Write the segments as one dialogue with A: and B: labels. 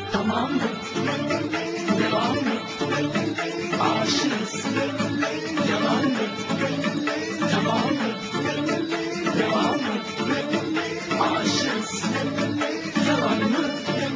A: Tamam mı? Devam mı? Aşığız. Yalan mı? Tamam mı? Devam mı? Aşığız. Yalan mı?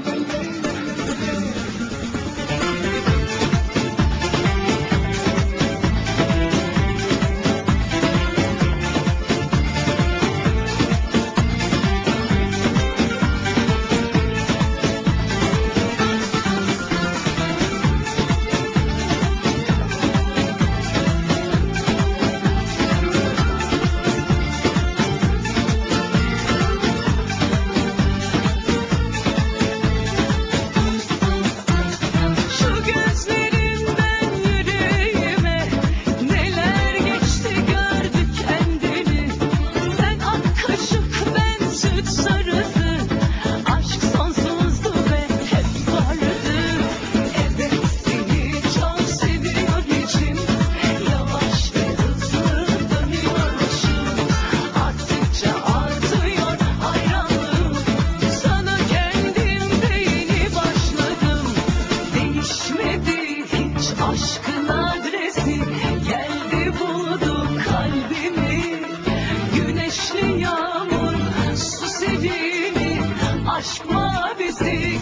A: Şu gözlerimden yüreğime neler geçti gördük kendini. Sen ak kaşık ben süt sarısı. Aşk sonsuzdu ve hep vardı. Evet seni çok seviyor içim. Yavaş ve hızlı dönüyor başım. Arttıkça artıyor hayranlığım. Sana kendimde yeni başladım. Değişmedi hiç aşkın adresi. Geldi buldu kalbimi. Güneşli yağmur su sevini. Aşk mavisi